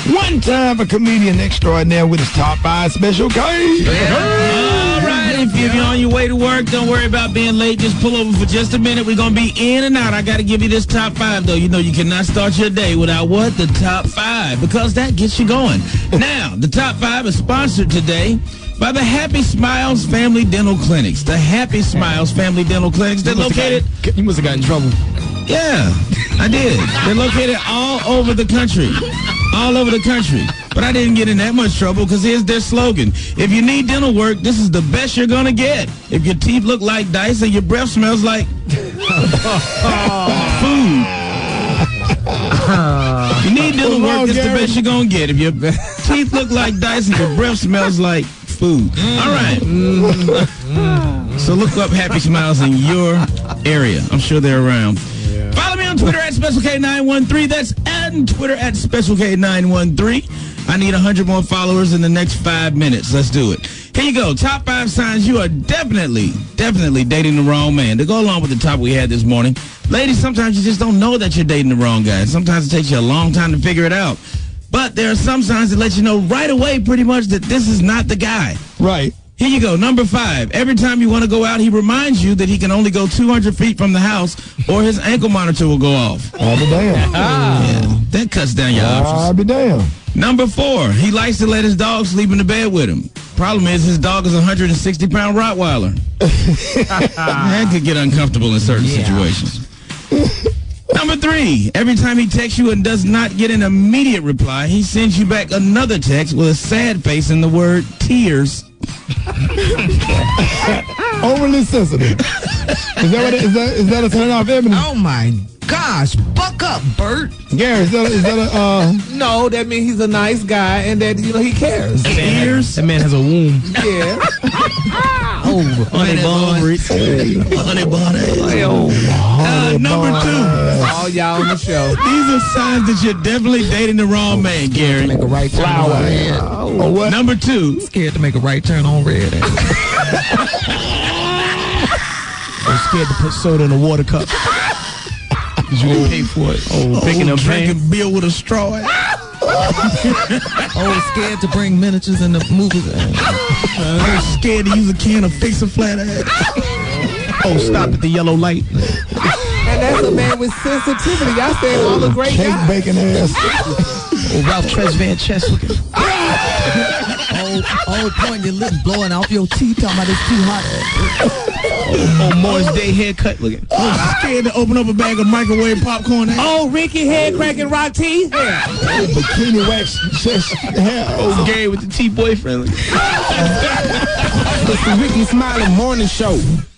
One time for comedian extraordinaire with his top 5 Special K. All right, if you're on your way to work, don't worry about being late. Just pull over for just a minute. We're going to be in and out. I got to give you this top 5, though. You know you cannot start your day without what? The top 5, because that gets you going. Now, the top 5 is sponsored today by the Happy Smiles Family Dental Clinics. The Happy Smiles Family Dental Clinics. They're located... You must have got in trouble. Yeah, I did. They're located all over the country. All over the country. But I didn't get in that much trouble because here's their slogan. If you need dental work, this is the best you're going to get. If your teeth look like dice and your breath smells like food. You need dental work, this is the best you're going to get. If your teeth look like dice and your breath smells like food. All right. So look up Happy Smiles in your area. I'm sure they're around. Follow me on Twitter at SpecialK913. That's on Twitter at SpecialK913. I need 100 more followers in the next 5 minutes. Let's do it. Here you go. Top 5 signs you are definitely dating the wrong man. To go along with the topic we had this morning, ladies, sometimes you just don't know that you're dating the wrong guy. Sometimes it takes you a long time to figure it out. But there are some signs that let you know right away pretty much that this is not the guy. Right. Here you go. Number 5. Every time you want to go out, he reminds you that he can only go 200 feet from the house or his ankle monitor will go off. I'll be damn. Yeah, that cuts down your options. I'll be damn. Number 4. He likes to let his dog sleep in the bed with him. Problem is, his dog is a 160-pound Rottweiler. That could get uncomfortable in certain situations. Number 3. Every time he texts you and does not get an immediate reply, he sends you back another text with a sad face and the word tears. Overly sensitive. Is that a turn off evidence? Oh my gosh, buck up, Bert. Gary, is that a No, that means he's a nice guy and that he cares. Tears? That man has a womb. Yeah. Honey bun. Number 2. All y'all on the show. These are signs that you're definitely dating the wrong man, Gary. Make a right turn on red. What? Number 2. Scared to make a right turn on red. I'm scared to put soda in a water cup. You didn't pay for it. Picking up drinking beer with a straw. Scared to bring miniatures in the movies. Scared to use a can of Fix a Flat Ass. Stop at the yellow light. And that's a man with sensitivity. I said all the great Cake guys. bacon ass. Ralph Tresvant chest looking. Pointing your lips, blowing off your teeth, talking about it's too hot. Morris Day haircut looking. Scared to open up a bag of microwave popcorn. Ricky head cracking rock teeth. Bikini wax chest hair. Gary with the T-boyfriend. It's the Ricky Smiley Morning Show.